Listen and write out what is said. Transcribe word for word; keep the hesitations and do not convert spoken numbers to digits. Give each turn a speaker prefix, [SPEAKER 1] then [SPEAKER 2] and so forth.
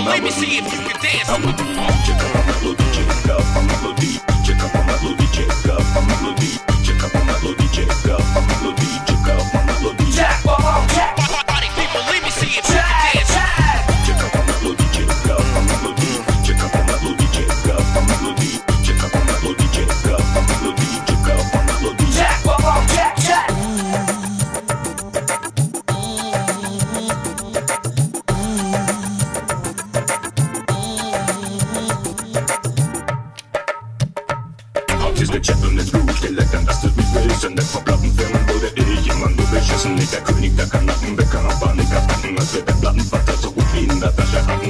[SPEAKER 1] let me see if you can dance.
[SPEAKER 2] Melodie, check up a melodie, check up a melodie, check up a melodie, check up a melodie, check up a melodie, check up a melodie, check up a melodie.
[SPEAKER 1] Jack, jack, party people, let me see if you can dance.
[SPEAKER 2] Check up a melodie, check up a melodie, check up a melodie, check up a melodie, check up a melodie, check up a melodie, check up a melodie.
[SPEAKER 1] Jack, jack, jack.
[SPEAKER 2] Ist der Chat und der Blut, der Leckern, dass du mich willst. Und der von Plattenfirmen wurde ich immer nur beschissen. Nicht der König, der Kanacken, der kann auch Panik abpacken. Als wird der Plattenvater so gut wie in der Tasche hacken.